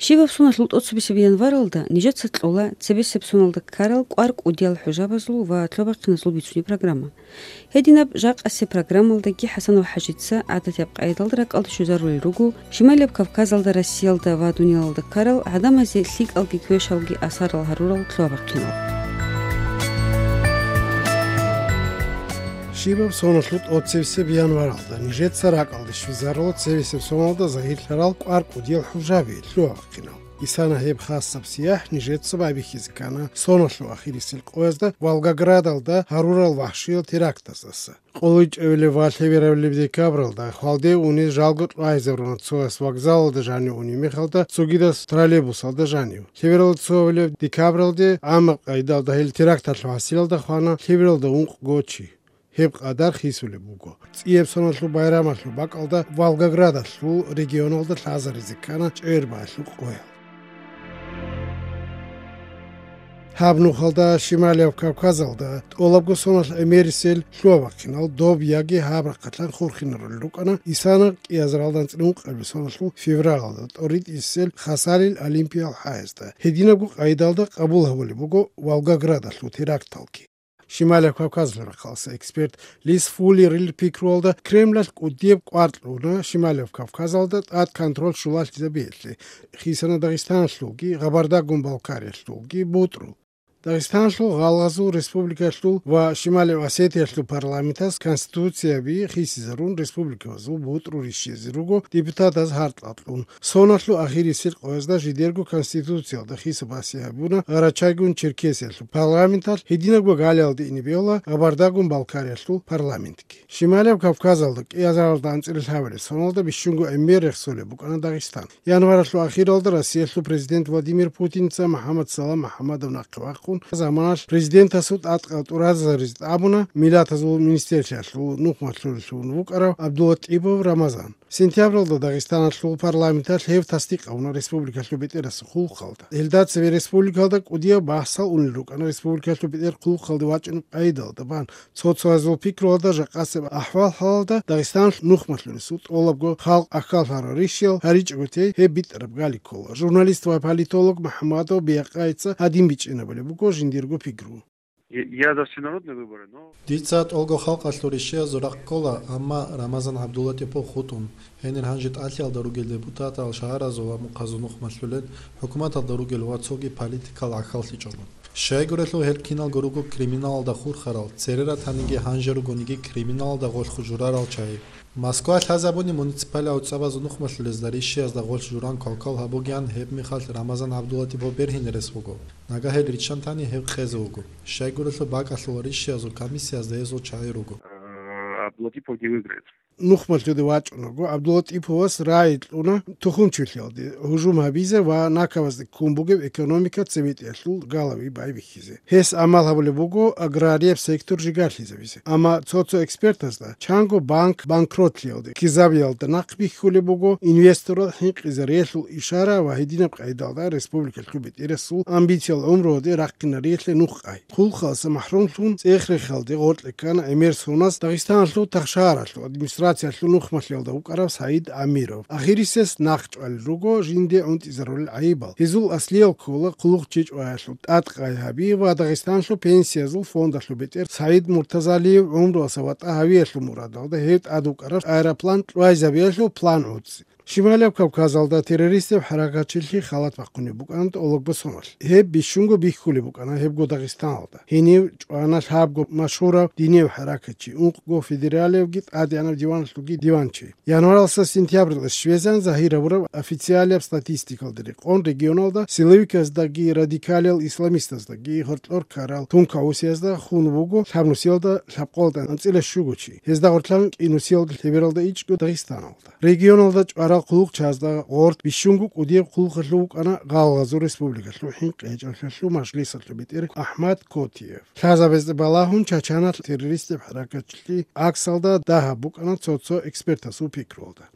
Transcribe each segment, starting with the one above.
შივაფსუნალ ოტოცბისები იანვარალდა ნიჟად სატყოლა ცებესებსუნალდა ქარალ კვარკ უდიალ ჰუჟაბაზლუ ვა თლობახინაზლუ ბიცუნი პროგრამა. ჰედინაბ ჟაყასე პროგრამალდა გი ჰასანო ჰაჯიცა ადათებ ყაიდალდა რაკალდა შუზარული რუგუ შიმალებ კავკაზალდა რასიალდა ვა დუნიალდა ქარალ ადამაზე ლიკალგი ქუეშალგი ასარალ ჰარურალ თლობახინალ. შივაფსუნალ ოტოცბისები იანვარალდა ნიჟად სარაკალდა შუზარულ ცებესებსუნალდა ზაირლარალ კვარკ უდიალ ჰუჟაბი თლობახინალ. ისანა ჰებ ხასაბსია ნიჟეთ საბაიბიხის განა სონოშო ახირისილ ყოაზდა ვალგაგრადალდა ჰარურალ ვახშილ თერაქტასას ყოლიჭევლე ვალჰევერავლები დეკაბრალდა ხალდე უნი ჟალგოტ აიზევრონ ცოას ვაგზალდა ჟანი უნი მიხალდა ცუგიდას ტრალებუსალდა ჟანიო ჰევერალ ცოვლე დეკაბრალდე ამ ყაიდალდა ჰელ თერაქტას ვასილდა ხანა ჰევერალდა უნ გოჩი ჰებ ყადარ ხისულე ბუგო წიებსონალ ბაირამალ ბაკალდა ვალგაგრადალ რეგიონალდა ლაზარიზე განა ჭერბალ ყოა ჰაბნუხალდა შიმალევ კავკაზალდა ტოლაბგოსონალ ემერისელ შუავახინალ დობიაგი ჰაბრაკატლან ხურხინროლ რუკანა ისანა ყიაზრალდან წნუყები სონალ ფევრალდა ტორით ისელ ხასალილ ოლიმპიალ ჰაესდა ჰედინაგუ ყაიდალდა ყაბულავული ბუგო ვალგაგრადალ თერაქტალკი შიმალევ კავკაზალ ხალსა ექსპერტ ლის ფული რილ პიკროლდა კრემლალ კუდიებ კვარტლუნა შიმალევ კავკაზალდა ატ კონტროლ შულალ ძებიელი ხისანა დაღისტანშლუგი ღაბარდა გუმბალკარიაშლუგი ბუტრუ დაღისტანშლუ ღალღაზუ რესპუბლიკაშლუ ვა შიმალევ ასეთიაშლუ პარლამენტას კონსტიტუციები ხისიზრუნ რესპუბლიკაზუ ბუტრურის შეზრუგო დეპუტატას ჰარტლატლუნ სონაშლუ ახირისილ ყოაზდა ჟიდერგუ კონსტიტუციალ და ხისაბასიაბუნა არაჩაგუნ ჩერკესიაშლუ პარლამენტალ ჰედინაგუ გალიალდი ინიბიოლა ღაბარდაგუნ ბალკარიაშლუ პარლამენტკი შიმალევ კავკაზალდა ყიაზრალდა ანწილჰავერე სონალდა ბიშუნგუ ემერეხსოლე ბუკანა დაღისტან იანვარაშლუ ახირალდა რასიაშლუ პრეზიდენტ ვლადიმირ პუტინცა მაჰამად სალამ მაჰამადოვ ნაყვახ ზამანაშ პრეზიდენტასუ ატყატურაზარის აბუნა მილათაზუ მინისტერშაშლუ ნუხმაშლუ ვუკარა აბდულატიბოვ რამაზან სენტიაბრალდა დაღისტანაშლუ პარლამენტაშ ჰევ თასტიყავნა რესპუბლიკაშლუ ბეტერას ხულხალდა ელდაცევი რესპუბლიკალდა კუდია ბასალ უნილუკანა რესპუბლიკაშლუ ბეტერ ხულხალდა ვაჭნ ყაიდალდა ბან ცოცვაზულ ფიქროლდა ჟაყასე აჰვალ ჰალდა დაღისტანშ ნუხმაშლუ სუ ტოლაბგო ხალ ახალჰარა რიშელ ჰარიჭგუთე ჰე ბიტრებ გალიკოლა ჟურნალისტ ვა პოლიტოლოგ მაჰმადო ბიაყაიცა ადიმბიჭინებელი ჟინდირგო ფიგრუ Я за всенародные выборы, но... Дицат Олго халқашлу решия зураққола, амма Рамазан Абдулатипо хутун. Хенер ханжит атиал даругел депутата ал шагаразова муқазунух маслулен, хукумат ал даругел вацоги политикал ахал сичолун. Шайгурелу хелкинал горугу криминал да хурхарал, церера танинги ханжеругуниги криминал да гол хужурарал чай. Москва хазабуни муниципали ауцабазунух маслулез да решия да гол журан калкал хабугян хеб михал Рамазан Абдулатипо берхин ресвуго. Нагахел ричантани хеб хезуго. Шайгурелу бакашлу решия зу комиссия да езу чайруго. Абдулатипов не выиграет. ნუხმალჯოდი ვაჭუნოგო აბდულატიფოვას რაიტლუნა თუხუმჩილიალდი ჰუჟუმაბიზე ვა ნაკავაზდი კუმბუგე ეკონომიკა ცევიტიაშლუ გალავი ბაიბიხიზე ჰეს ამალჰაბული ბუგო აგრარიებ სექტორ ჟიგარლიზებიზე ამა ცოცო ექსპერტასდა ჩანგო ბანკ ბანკროტლიალდი კიზავიალდა ნაკბიხული ბუგო ინვესტორო ჰინყიზე რეშლუ იშარა ვა ჰედინა ყაიდალდა რესპუბლიკელ კლუბით ერესუ ამბიციალ უმროდი რაკინა რეშლე ნუხაი ხულხალს მაჰრუმთუნ წეხრეხალდი ყორტლეკან ემერსონას დაღისტანშლუ თახშარაშლუ ადმინისტრაციაშლუ ნუხმაშლდა უკარავ საიდ ამიროვ ახირისეს ნახჭვალ როგო ჟინდე ონტიზროლ აიბალ ჰიზულ ასლიალ ქოლა ყლუღჭიჭვალ ტატყაიაბი ვა დაღისტანშლუ პენსიაზულ ფონდაშლუ ბეტერ საიდ მურთაზალი უმროსავატა ავიაშლუ მურადალდა ჰეთ ადუკარავ აეროპლან ტვაიზაბიაშლუ პლან უცი შიმალევ კავკაზალდა ტერორისტებ ჰარაკაჩილში ხალათ ვაყუნე ბუკანტ ოლოგბოსონალ ჰებ ბიშუნგო ბიხული ბუკანა ჰებგო დაღისტანალდა ჰინი ჭვანა ჰაბგო მაშურა დინევ ჰარაკაჩი უნყგო ფედერალევგი ადიანა დივანშლუგი დივანჩი იანვარალსა სენტიაბრილს შვეზან ზაჰირაბურა ოფიციალებ სტატისტიკალდრი ყონ რეგიონალდა სილევიკასდაგი რადიკალელ ისლამისტასდაგი ჰორტლორ კარალ თუნკაუსიასდა ხუნბუგო სამნუსიალდა საფყოლდა ანწილე შუგუჩი ჰეზდა ორტლან კინუსიალდა ლიბერალდა იჭგო დაღისტანალდა რეგიონალდა ყულუღ ჩაზდა ორთ ბიშუნგუ კუდიებ ყულხლუ კანა ღალღაზუ რესპუბლიკაშლუ ჰინ ყეჭაშლუ მაშლისალ ბიტერ აჰმად კოტიევ ხაზაბეზ ბალაჰუნ ჩაჩანა ტერორისტებ ჰარაკაჩლი აქსალდა დაჰა ბუკანა ცოცო ექსპერტასუ ფიქროლდა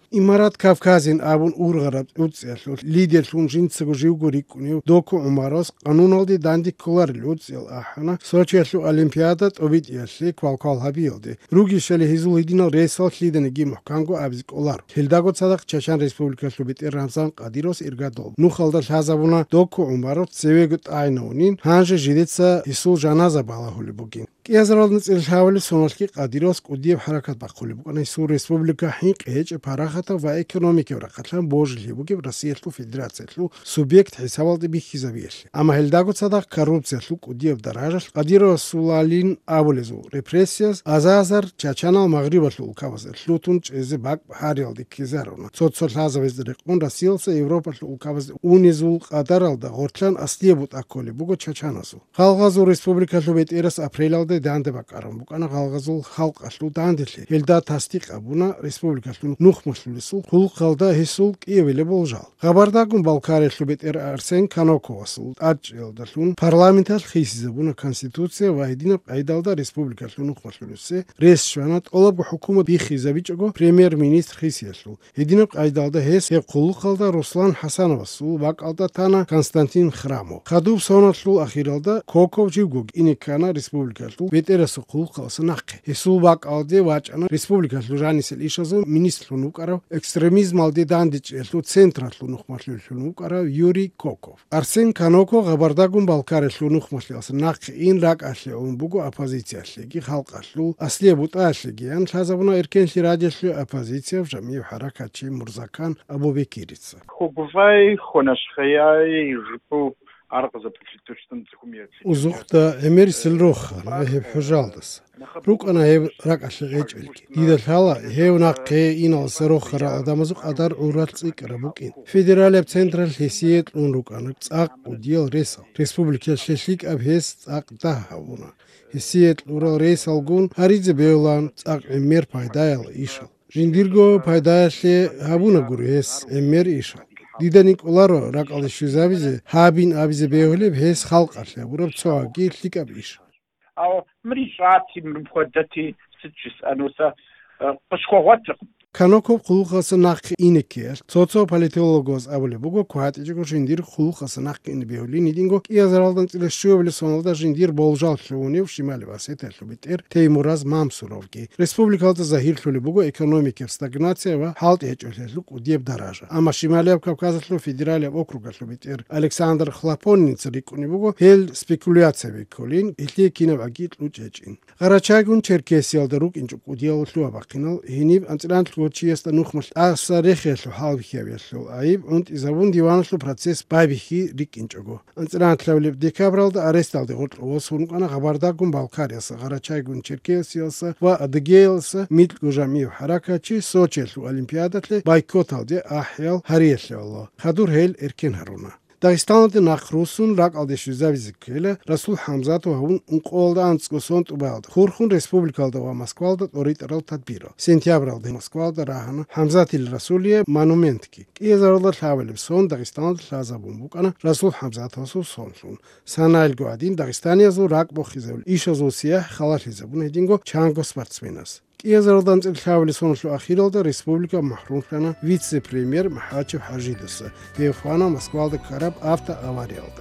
იმარად კავკაზინ აბუნ ურღარად უწელო ლიდერ ლუნჯინცგო ჟიუგურიკუნი დოკუ უმაროს ყანუნალდი დანდი კოლარი უწელ ახანა სოჩიაშუ ოლიმპიადა ტობიტიაში კვალკვალჰაბიოდი რუგი შელი ჰიზულიდინა რესალ ლიდენი გიმო კანგო აბზი კოლარ ჰილდაგო სადახ ჩაშან რესპუბლიკაში ბიტერ რამზან ყადიროს ირგადო ნუხალდა შაზაბუნა დოკუ უმაროს ზევეგ ტაინონინ ჰანჟე ჟიდეცა ისულ ჟანაზა ბალაჰული ბუგინ კიაზრალდნ წილშავალი სომალკი ყადიროს კუდიებ ჰარაკატ ბახული ბუკანა ისულ რესპუბლიკა ჰიყეჭ ფარახათა ვა ეკონომიკე ვრახატლან ბოჟლი ბუგი რასიელუ ფედერაციელუ სუბიექტ ჰესავალდი ბიხიზავიელი ამა ჰელდაგო სადახ коррупциялუ კუდიებ დარაჟ ყადიროს სულალინ აბოლეზუ რეპრესიას აზაზარ ჩაჩანალ მაღრიბალუ უკავაზე ლუთუნ ჭეზე ბაკ ჰარიალდი კიზარონა ცოცოლ ჰაზავეს დრეკუნ რასიელსა ევროპალუ უკავაზე უნიზულ ყადარალდა ღორთლან ასლიებუტ აკოლი ბუგო ჩაჩანასუ ხალხაზუ რესპუბლიკალუ ბეტერას აპრილალდა დანდება კარომ უკანა ხალხაზულ ხალყაშლუ დანდელი ჰელდა თასტიყაბუნა რესპუბლიკალუ ნუხმუშლისულ ხულხალდა ჰესულ კიეველი ბოლჟალ ხაბარდაგუნ ბალკარეშლუ ბეტერ არსენ კანოკოვასულ აჭელდალუნ პარლამენტალ ხისიზებუნა კონსტიტუცია ვაიდინა ყაიდალდა რესპუბლიკალუ ნუხმუშლისე რესშვანატ ოლაბ ჰუკუმა ბიხიზაბიჭოგო პრემიერ-მინისტრ ხისიაშლუ ედინა ყაიდალდა ჰეს ხულხალდა რუსლან ჰასანოვასულ ვაკალდა თანა კონსტანტინ ხრამო ხადუბ სონათლუ ახირალდა კოკოვ ჯიგოგ ინიკანა რესპუბლიკალუ ბეტერასო ხულხალს ნახე ესულ ვაკალდე ვაჭანა რესპუბლიკალუ ჟანისელ იშაზო მინისტრ ნუკარავ ექსტრემიზმალდი დანდიჭელუ ცენტრალუ ნუხმაშლილუ ნუკარავ იური კოკოვ არსენ კანოკო ღაბარდაგუნ ბალკარეშლუ ნუხმაშლილს ნახე ინ რაკაშლე უნბუგო ოპოზიციაშლე გი ხალყაშლუ ასლიებუტაშლე გიან ჩაზაბუნა ერკენში რაჯეშლუ ოპოზიცია ჟამი ჰარაკაჩი მურზაკან აბობეკირიცა ხუგვაი ხონაშხეაი ჟიპუ არყაზა ფიჩტუშტან ცხუმიაცი უზუხდა ემერისილ როხა ჰებ ჰოჟალდას რუკანა ჰებ რაკაშლე ეჭვილკი დიდა ხალა ჰევნაყე ინალს როხარა ადამაზუ ყადარ ურალწიკრა ბუკინ ფედერალებ ცენტრალ ჰესიეთ ун რუკანა წაყ უდიელ რესა რესპუბლიკა შეშლიკ აბჰეს წაყ დაჰავუნა ჰესიეთ ურალ რესალგუნ ჰარიძე ბევლან წაყ ემერ ფაიდაელ იშალ ჟინდირგო ფაიდაელში ჰაბუნა გურეს ემერ იშალ დიდა ნიკოლარო რაკალის შიზავიზე ჰაბინ აბიზე ბევლებ ჰეს ხალყაშე ურაბ ცოა გილიკაბიშ აუ მრიშათი მფოდათი სიჩის ანოსა პაშქოვატ კანოკო ხულხას ნახ ინეკერ ცოცო პოლიტოლოგოს აბოლე ბუგო კვატიჯო ჟინდირ ხულხას ნახ ინბეოლი ნიდინგო კიაზრალდან წილე შუებლე სონალდა ჟინდირ ბოლჟალ შუუნივ შიმალებას ეთელო ბიტერ თეიმურაზ მამსუროვგი რესპუბლიკალთა ზაჰირშული ბუგო ეკონომიკე სტაგნაცია ვა ჰალტი ეჭოლელუ კუდიებ დარაჟა ამა შიმალებ კავკაზალუ ფედერალებ ოკრუგალუ ბიტერ ალექსანდრ ხლაპონინც რიკუნი ბუგო ჰელ სპეკულაციები კოლინ ილტი კინევაგი ლუჭეჭინ ღარაჩაგუნ ჩერკესიალდა რუკინჭუ კუდიალუ აბახინალ ჰინიბ ანწრან Чиеста нухмаш асарехелу халвихевелу аиб und изавун диванлу процесс байбихи рикинчого анцрантлавлеб декабралда аресталды отосун кана хабардагун балкариясы гарачайгун черкесиясы ва адыгейлсы митлгужами харакачи сочелу олимпиадатле байкоталды ахял хариешло хадур хел эркен харуна Дагестанда нахрусун рак алдешизавизикеле Расул Хамзатов ун унқолда анцгосонт убалд Хурхун республикалда ва Москвалда оритерал тадбиро Сентябралда Москвалда рахана Хамзатил Расулия монументки Киезарлар хавелеб сон Дагестанда лазабун букана Расул Хамзатов сонсун Санайл гуадин Дагестаниязу рак бохизевл Ишазусия халахизабун единго чанго спортсменас Киезарлдан цэлхавли соншлу ахиралда республика махрумхана вице-премьер Махачев Хажидысы Вефана Москвалда караб автоавариялда.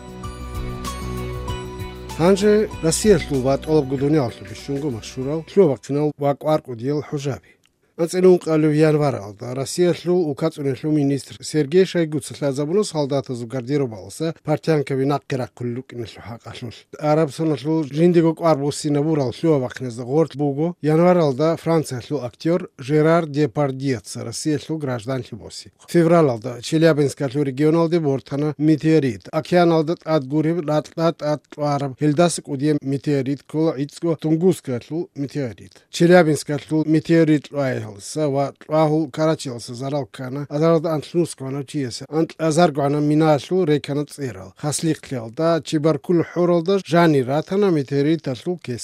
Ханже Россия шлуват олаб гудуниалшлу бишунгу машурал шлувакцинал вакварку дел хужаби. Анцелун qaluvyan varalda Rossiyaslu ukatsuneshlu ministr Sergey Shoigu slazabunu soldatazу garderobalsa partiyankavi naqqira qulluk inshlu haqashul Arabsonlu jindigo qarbusina vural shlovaqnezda gort bugo yanvaralda Fransiyaslu aktyor Gerard Depardieu Rossiyaslu гражданчи боси Fevralda Chelyabinskaslu regionalde bortana meteorit okeanalda adgurib latlat atvarab Heldasik udie meteorit kola itsko Tunguskaslu meteorit Chelyabinskaslu meteorit Сава Рахул Карачилса заралкана азарда антлускана чиеса ант азаргана минашлу реканат церал хаслиqлялда чибаркул хуралда жани ратана метеорит ташлу кескал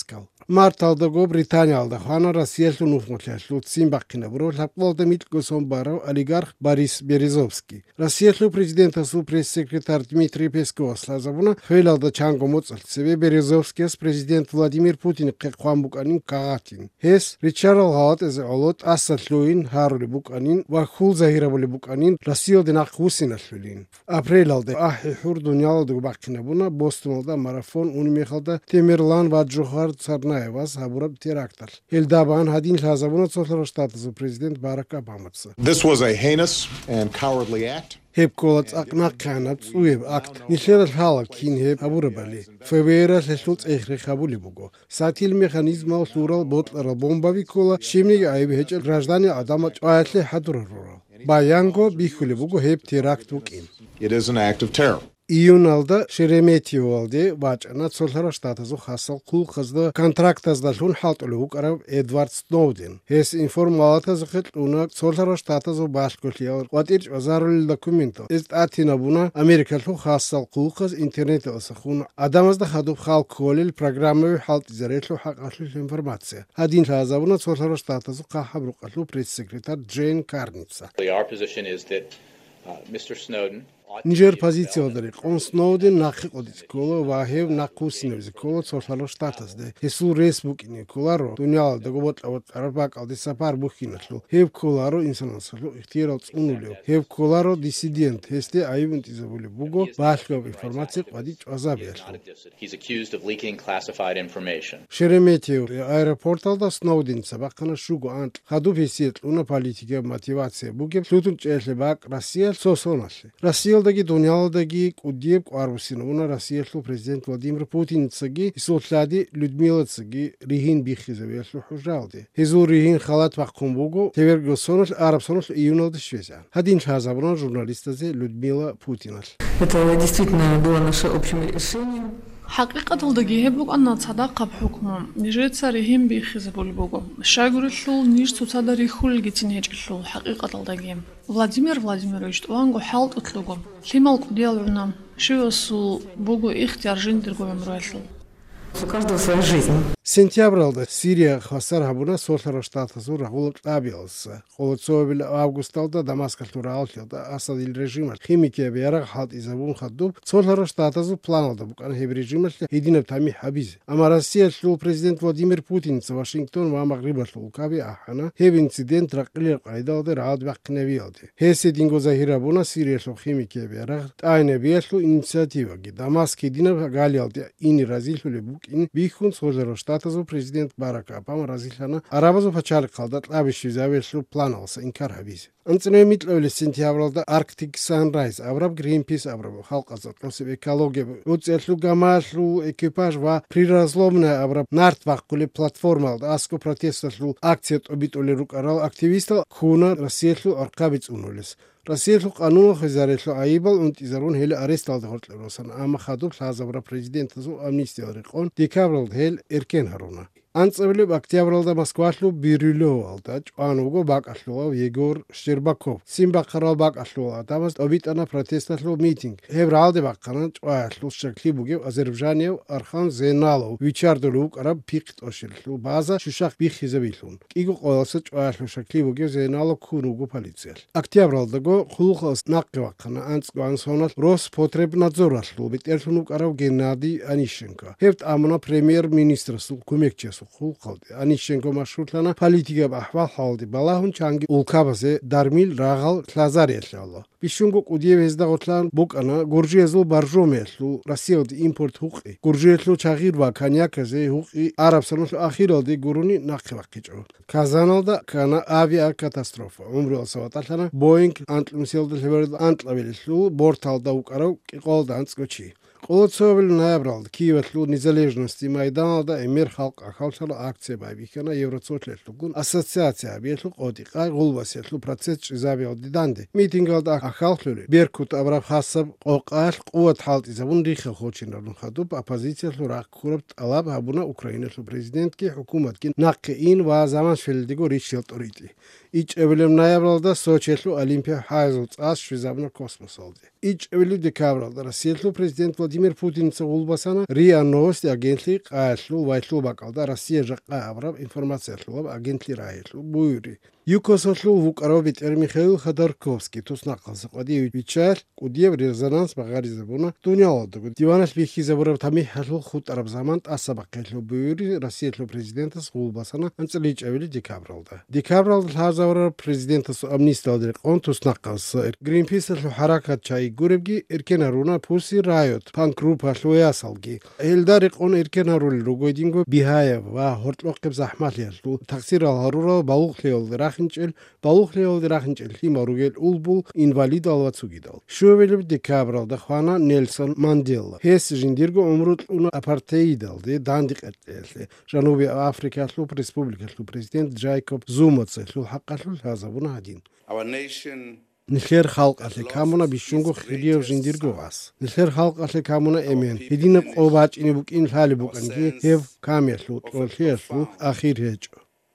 მართალდაგო ბრიტანიალდა ხანა რასიელუ ნუფმოჩელუ ციმბაკინებრო ლაპლოდა მიტკოსომბარო олигарх Борис Березовский რასიელუ პრეზიდენტასუ პრეს-სეკრეტარ დმიტრი პესკოვას ლაზაბუნა ხელალდა ჩანგო მოწალცები Березовскийს პრეზიდენტ ვლადიმირ პუტინი ყეყვამბუკანი გაღათინ ეს რიჩარდ ჰაუტეზე ოლოთ ასათლუინ ჰარული ბუკანინ ვახულ ზაირაბული ბუკანინ რასიელდე ნახუსინაშვილინ აპრილალდე აჰი ჰურდუნიალდო ბაკინებუნა ბოსტონალდა მარაფონ უნიმეხალდა თემერლან ვაჯოხარ ცარნაევას აბურაბ ტერაქტარ ელდაბან ჰადინ ლაზაბუნა ცოლრო შტატის პრეზიდენტ ბარაკ ობამაც This was a heinous and cowardly act. ჰებკოლაც აკნაკანა წუებ აქტ ნიხერა ჰალა კინჰებ აბურაბალი ფევერა ლესულწ ეხრეხაბული ბუგო სათილ მექანიზმა სურალ ბოტლარა ბომბავი კოლა შიმნი აიბ ჰეჭ გраждане адама ჭაათლე ჰადრორო ბაიანგო ბიხული ბუგო ჰებ ტერაქტ უკინ It is an act of terror. იუნალდა შერემეთიოალდე ვაჭანა ცოლხარა შტატაზო ხასალ კულ ხაზდა კონტრაქტაზდა ლუნ ჰალტოლე უკარა ედვარდ სნოუდენ ეს ინფორმალათაზ ხეთუნა ცოლხარა შტატაზო ბაშკოლია ყვატირ აზარული დოკუმენტო ეს ატინაბუნა ამერიკალო ხასალ კულ ხაზ ინტერნეტოსა ხუნ ადამაზდა ხადო ხალკოლილ პროგრამები ჰალტიზერეთლო ჰაყაშლი ინფორმაცია ჰადინ ხაზაბუნა ცოლხარა შტატაზო ხაჰაბრუყალო პრეს-სეკრეტარ ჯენ კარნიცა Our position is that Mr. Snowden ნიჟერ პოზიციოდარი ყონ სნოუდენ ნახიყოდის კოლო ვაჰევ ნაკუსინებს კოლო ცოლხალო შტატაზდე ესუ რესბუკინი კოლარო დუნიალ დაგობოტავ არაბაკალდი საფარ ბუხინაშლო ჰევ კოლარო ინსანასლო ихтиერალ წუნულიო ჰევ კოლარო დისიდენტ ესტე აივენტიზებული ბუგო ბაშკობ ინფორმაცია ყვადი ჭვაზაბიაშლო he's accused of leaking classified information. შერემეთიო აეროპორტალდა სნოუდენცა ბახანა შუგო ანტ ხადუფისიეთ უნა პოლიტიკა мотивация ბუგებ ლუთუნ ჭეშლება რასიელ სოსონაში რასიელ Даги Дуняладаги Кудиев Кварусиновна Россиялу президент Владимир Путин цаги Исотлади Людмила цаги Рихин Бихизавиялу Хужалди Хизу Рихин Халат Вакумбугу Тевергосонос Арабсонос июнalda Швеция Хадин Шазаброн журналистазе Людмила Путина Это действительно было наше общее решение حقيقة الدقيقة بوق أن تصدق بحكم نجد سرهم بيخزبول بوق شاغرلو نيج تصدر يخول جتين هجلو حقيقة الدقيقة فلاديمير وانغو حالت أطلقو لما القديال عنام شو يسو بوق اختيار جندرغو يمرويلو У каждого своя жизнь. Сентябралда Сирия хасар хабуна солтара штатазу рагул табиалса. Холодцовил августалда Дамаскалтура алчалда Асадил режима. Химикия бера хат изабун хаддуб солтара штатазу планалда букан хеб режима единеп тами хабиз. Ама Россия шлу президент Владимир Путин с Вашингтон ва магриба шлукаби ахана. Хеб инцидент рақили қайдалда раад вақневиалди. Хесе динго захирабуна Сирия шлу химикия бера айне биашлу инициатива ги Дамаск единеп галиалди ини разилхуле in Bihun Solero Statazo President Barack Obama Razilana Arabazo Pachal Kaldat Labishi Zaveslu Planals in Karhavis. Antsene mitlöle sentyabralda Arctic Sunrise Avrab Greenpeace Avrab Halk Azatlosi Ekologiya Utselu Gamaslu ekipaj va prirazlomna Avrab Nartvaquli platformalda Asko protestlu aktsiyat obitoli ruqaral aktivista Kuna Rasiyelu Arqabits unulis Россиялу канун хизарелу айбал унтизарун хел аресталды хортлеросан ама хадуб лазабра президентазу амнистия рикон декабралд хел эркен харуна Анцевлеб октябралда Москвашлу бирюло алда ჭანუგო ბაკაშლუა егор შერბაკოვ სიმბახარავ ბაკაშლუა დამას ობიტანა პროტესტაშლუ მიტინგ ევრალდე ბაკანა ჭააშლუ შეკლიბუგე აზერბაიჯანიევ არხან ზენალოვ ვიჩარდულუ ყარა ფიქტოშილუ ბაზა შუშახ ბიხიზებილუნ კიგო ყოველსა ჭააშლუ შეკლიბუგე ზენალო ქუნუგო პოლიციალ ოქტიაბრალდაგო ხულხოს ნაყვაკანა ანცგვანსონას როს პოტრებნაძორაშლუ ბიტერსუნუ ყარავ გენადი ანიშენკო ჰევთ ამონა პრემიერ მინისტრს კუმეკჩეს Хулқалди Анишенко маршрутлана политика бахва халди балахун чанги улкабазе дармил рагал лазареллало бишунго кудиевезда готлан букана гуржиезлу баржомеллу Россияд импорт хуқи гуржиеллу чагир ва коньяказе хуқи арабсанус ахиралди гуруни нақвақичо казаналда кана авиа катастрофа умрул саваталана Boeing антлмселда леверд антлавеллу борталда уқарав қиқолдан цгочи Қолцовил наябралд Киевлу незалежности Майданалда эмер халк ахалшала акция байвикана Евроцотлетлугун ассоциация биетлу қодиқа ғулвасетлу процесс чизавиалди данди митингалда ахалхлули Беркут Абраб хасаб оқал қуат халт изавун риха хочинарлун хадуб оппозициялу раққурабт алаб хабуна Украиналу президентки хукуматки наққиин ва заманшвилдигу ришелторити Iç evlem nayabralda Soçietlu Olimpiya Hayzul As Şvizabna Kosmos oldu. İç evli dekabralda Россиялу президент Владимир Путин цогулбасана РИА Новости агентли qaallу вайлу бакалда Россия жаqa абраб информация луб агентли раилу буйри Юкосослу вукаробит Михаил Ходорковский туснақалсы қади вичал кудиев резонанс багаризабуна дуниалоду диванас бихи забураб тами халу хут араб замант асабақелу буйри Россия президента цогулбасана анцличавили декабралда лазавра президента амнистиалдер он туснақалсы Greenpeace лу харакат чай гуребги эркенаруна пуси райот панкрупа луясалги элдарик он эркенарул ругойдинго бихаев ва хортлоққиб захмалиялу таксир алгарура балуқлиол рахинчел химаругел улбул инвалид алвацугидал шувелиб декабралда хвана Нельсон Мандела хес жиндирго умрут уна апартеидалде дандик этле Жануби Африкалу республикалу президент Джайкоб Зума цехлу хаққалу хазабуна один Нихер халк але камуна бишунго хилиев жиндирго вас. Нихер халк але камуна эмен. Хидинеп қобач инибук ин хали буканги хев камерлу толхиерлу ахир хечо.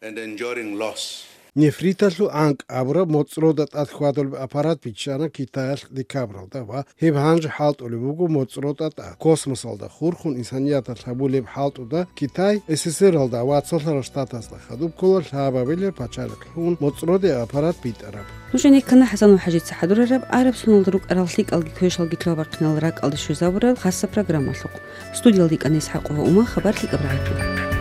Нефриталу анг абра моцродат атхвадол аппарат бичана Китайл декабралда ва хев ханж халт олибугу моцродат космосалда хурхун инсаниятал хабулеб халтуда Китай СССР алда вацолар штатасда хадуб колор хабабеле пачалхун моцроде аппарат битараб نوشني كنا حسن وحاجة سحدور الرب عرب سنولدروك أرالتيك ألقي كويش ألقي كلابا قنال راك ألقي شو زابر خاصة برنامج لق استوديو ليك أنيس حقه وما خبر ليك أبرعتنا